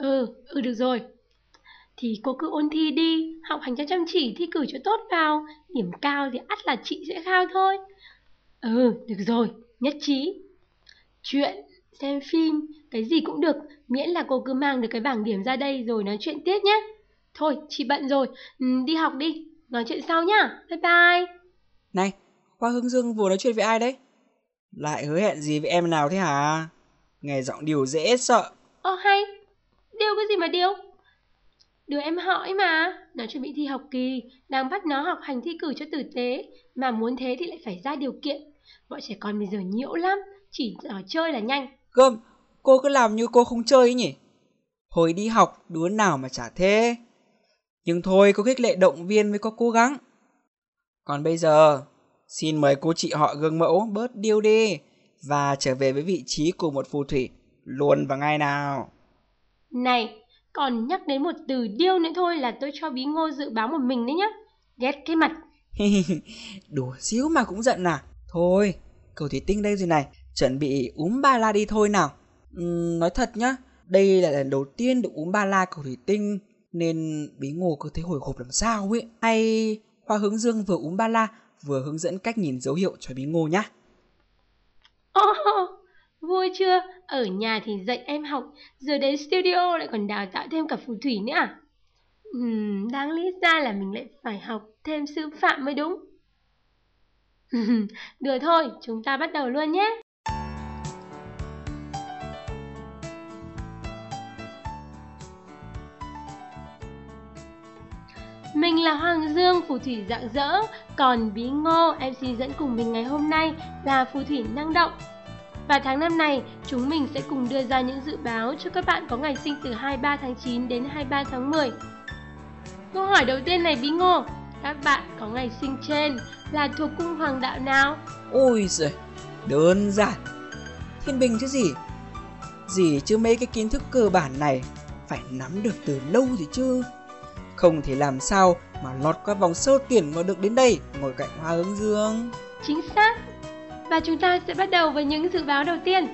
Được rồi. Thì cô cứ ôn thi đi, học hành cho chăm chỉ, thi cử cho tốt vào. Điểm cao thì ắt là chị sẽ khao thôi. Được rồi, nhất trí. Chuyện, xem phim, cái gì cũng được, miễn là cô cứ mang được cái bảng điểm ra đây rồi nói chuyện tiếp nhé. Thôi, chị bận rồi, đi học đi, nói chuyện sau nhá. Bye bye. Này, Hoa Hướng Dương vừa nói chuyện với ai đấy? Lại hứa hẹn gì với em nào thế hả? Nghe giọng điều dễ sợ. Hay, điêu cái gì mà điêu? Đứa em hỏi mà, nó chuẩn bị thi học kỳ, đang bắt nó học hành thi cử cho tử tế, mà muốn thế thì lại phải ra điều kiện. Bọn trẻ con bây giờ nhiễu lắm, chỉ giỏi chơi là nhanh. Gơm, cô cứ làm như cô không chơi ấy nhỉ? Hồi đi học đứa nào mà chả thế. Nhưng thôi, cô khích lệ động viên mới có cố gắng. Còn bây giờ, xin mời cô chị họ gương mẫu bớt điêu đi và trở về với vị trí của một phù thủy luôn vào ngay nào. Này, còn nhắc đến một từ điêu nữa thôi là tôi cho Bí Ngô dự báo một mình đấy nhá. Ghét cái mặt. Đùa xíu mà cũng giận à? Thôi, cầu thủy tinh đây rồi này, chuẩn bị úm ba la đi thôi nào. Nói thật nhá, đây là lần đầu tiên được úm ba la cầu thủy tinh nên Bí Ngô cứ thấy hồi hộp làm sao ấy. Hay Hoa Hướng Dương vừa úm ba la vừa hướng dẫn cách nhìn dấu hiệu cho Bí Ngô nhá. Vui chưa? Ở nhà thì dạy em học, giờ đến studio lại còn đào tạo thêm cả phù thủy nữa à? Đáng lý ra là mình lại phải học thêm sư phạm mới đúng. Được thôi, chúng ta bắt đầu luôn nhé. Mình là Hoàng Dương, phù thủy rạng rỡ, còn Bí Ngô, MC dẫn cùng mình ngày hôm nay là phù thủy năng động. Và tháng năm này, chúng mình sẽ cùng đưa ra những dự báo cho các bạn có ngày sinh từ 23 tháng 9 đến 23 tháng 10. Câu hỏi đầu tiên này Bí Ngô, các bạn có ngày sinh trên là thuộc cung hoàng đạo nào? Ôi giời, đơn giản. Thiên Bình chứ gì. Gì chứ mấy cái kiến thức cơ bản này phải nắm được từ lâu rồi chứ. Không thể làm sao mà lọt qua vòng sơ tuyển mà được đến đây ngồi cạnh Hoa Hướng Dương. Chính xác. Và chúng ta sẽ bắt đầu với những dự báo đầu tiên.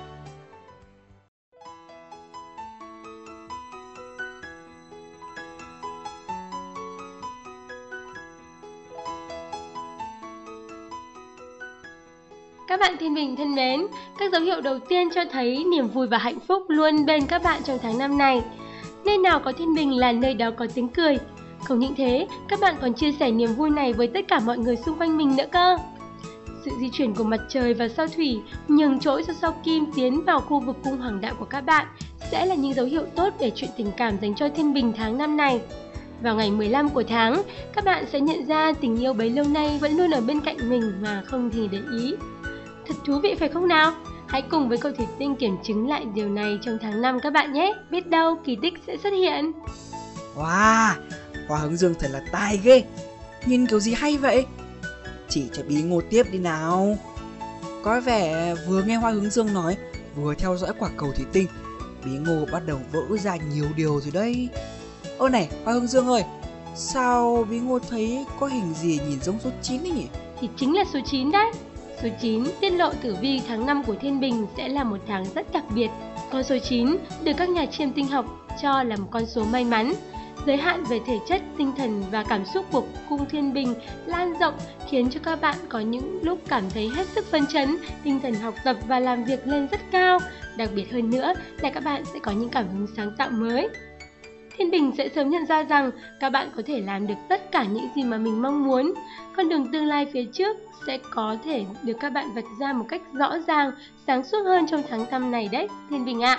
Các bạn Thiên Bình thân mến, các dấu hiệu đầu tiên cho thấy niềm vui và hạnh phúc luôn bên các bạn trong tháng năm này. Nơi nào có Thiên Bình là nơi đó có tiếng cười. Không những thế, các bạn còn chia sẻ niềm vui này với tất cả mọi người xung quanh mình nữa cơ. Sự di chuyển của mặt trời và sao thủy nhường chỗ cho sao kim tiến vào khu vực cung hoàng đạo của các bạn sẽ là những dấu hiệu tốt về chuyện tình cảm dành cho Thiên Bình tháng năm này. Vào ngày 15 của tháng, các bạn sẽ nhận ra tình yêu bấy lâu nay vẫn luôn ở bên cạnh mình mà không hề để ý. Thật thú vị phải không nào? Hãy cùng với cầu thủy tinh kiểm chứng lại điều này trong tháng 5 các bạn nhé. Biết đâu kỳ tích sẽ xuất hiện. Wow, Hoa Hướng Dương thật là tài ghê. Nhìn kiểu gì hay vậy? Chỉ cho Bí Ngô tiếp đi nào. Có vẻ vừa nghe Hoa Hướng Dương nói, vừa theo dõi quả cầu thủy tinh, Bí Ngô bắt đầu vỡ ra nhiều điều rồi đấy. Ơ này, Hoa Hướng Dương ơi, sao Bí Ngô thấy có hình gì nhìn giống số 9 ấy nhỉ? Thì chính là số 9 đấy. Số 9 tiết lộ tử vi tháng 5 của Thiên Bình sẽ là một tháng rất đặc biệt. Con số 9 được các nhà chiêm tinh học cho là một con số may mắn. Giới hạn về thể chất, tinh thần và cảm xúc của cung Thiên Bình lan rộng khiến cho các bạn có những lúc cảm thấy hết sức phấn chấn, tinh thần học tập và làm việc lên rất cao. Đặc biệt hơn nữa là các bạn sẽ có những cảm hứng sáng tạo mới. Thiên Bình sẽ sớm nhận ra rằng các bạn có thể làm được tất cả những gì mà mình mong muốn. Con đường tương lai phía trước sẽ có thể được các bạn vạch ra một cách rõ ràng, sáng suốt hơn trong tháng 5 này đấy, Thiên Bình ạ.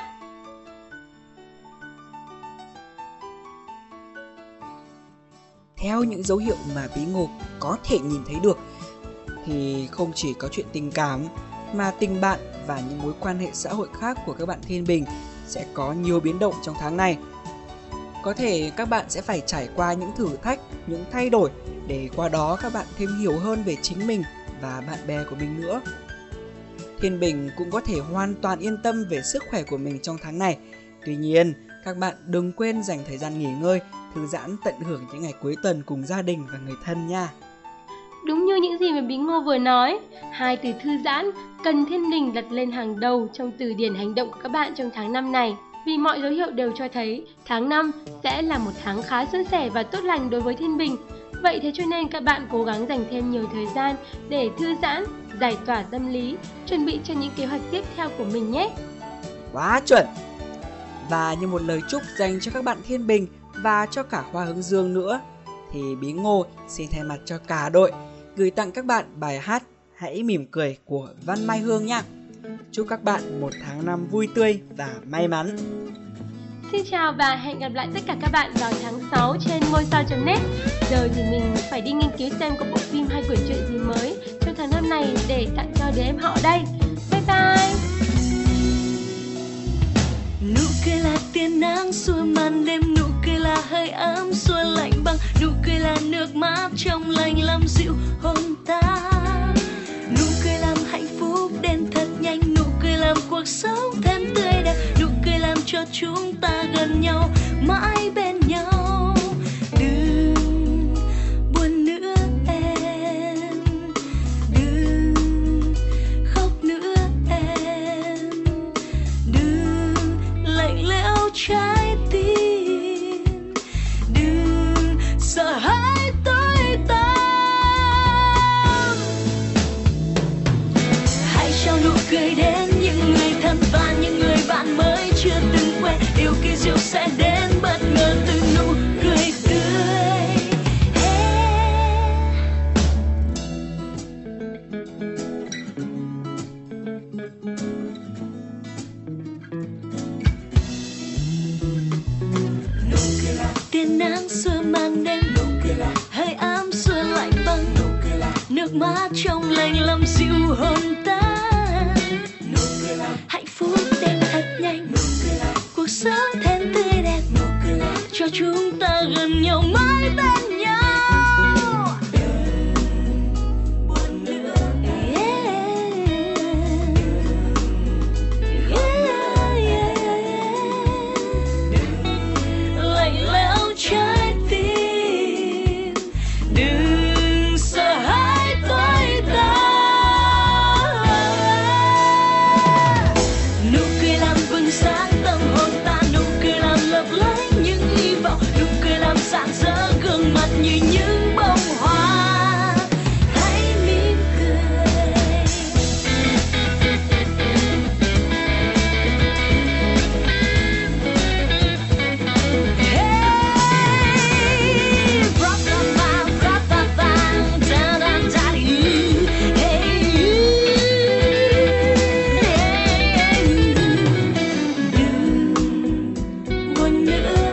Theo những dấu hiệu mà Bí Ngô có thể nhìn thấy được, thì không chỉ có chuyện tình cảm, mà tình bạn và những mối quan hệ xã hội khác của các bạn Thiên Bình sẽ có nhiều biến động trong tháng này. Có thể các bạn sẽ phải trải qua những thử thách, những thay đổi để qua đó các bạn thêm hiểu hơn về chính mình và bạn bè của mình nữa. Thiên Bình cũng có thể hoàn toàn yên tâm về sức khỏe của mình trong tháng này. Tuy nhiên, các bạn đừng quên dành thời gian nghỉ ngơi, thư giãn tận hưởng những ngày cuối tuần cùng gia đình và người thân nha. Đúng như những gì mà Bí Ngô vừa nói, hai từ thư giãn cần Thiên Bình đặt lên hàng đầu trong từ điển hành động của các bạn trong tháng 5 này. vì mọi dấu hiệu đều cho thấy tháng 5 sẽ là một tháng khá suôn sẻ và tốt lành đối với Thiên Bình. Vậy thế cho nên các bạn cố gắng dành thêm nhiều thời gian để thư giãn, giải tỏa tâm lý, chuẩn bị cho những kế hoạch tiếp theo của mình nhé. Quá chuẩn! Và như một lời chúc dành cho các bạn Thiên Bình và cho cả Hoa Hướng Dương nữa, thì Bí Ngô xin thay mặt cho cả đội gửi tặng các bạn bài hát Hãy Mỉm Cười của Văn Mai Hương nha. Chúc các bạn một tháng năm vui tươi và may mắn. Xin chào và hẹn gặp lại tất cả các bạn vào tháng 6 trên ngôi sao.net. Giờ thì mình phải đi nghiên cứu xem có bộ phim hay quyển truyện gì mới trong tháng năm này để tặng cho đứa em họ đây. Bye bye! Nụ cười là tia nắng xua màn đêm, nụ cười là hơi ấm xua lạnh băng, nụ cười là nước mắt trong lành làm dịu hồn ta. Nụ cười làm hạnh phúc đến thật nhanh, nụ cười làm cuộc sống thêm tươi đẹp, nụ cười làm cho chúng ta gần nhau, mãi bên nhau. Đừng buồn nữa em, đừng khóc nữa em, đừng lạnh lẽo trái tim, đừng sợ hãi tối tăm. Hãy trao nụ cười đến những người thân và những người bạn mới chưa từng quen. Điều kỳ diệu sẽ đến bất ngờ từ nụ cười tươi. Nụ cười là tia nắng xua màn đêm, nụ cười là hơi ấm xua lạnh băng, nụ cười là nước mắt trong lành làm dịu hồn ta. Nụ cười là hạnh phúc đến thật nhanh, nụ cười là cuộc sống thêm tươi đẹp, nụ cười là cho chúng ta gần nhau mãi bên nhau. Đừng buồn nữa, đừng lạnh lẽo trái tim, đừng sợ hãi tối tăm. Nụ cười làm bừng sáng tâm hồn ta, nụ cười làm lấp lánh những hy vọng, nụ cười làm rạng rỡ gương mặt như những bông hoa. Hãy mỉm cười. Hey, rock the band, da da da dee. Hey, đừng buồn nữa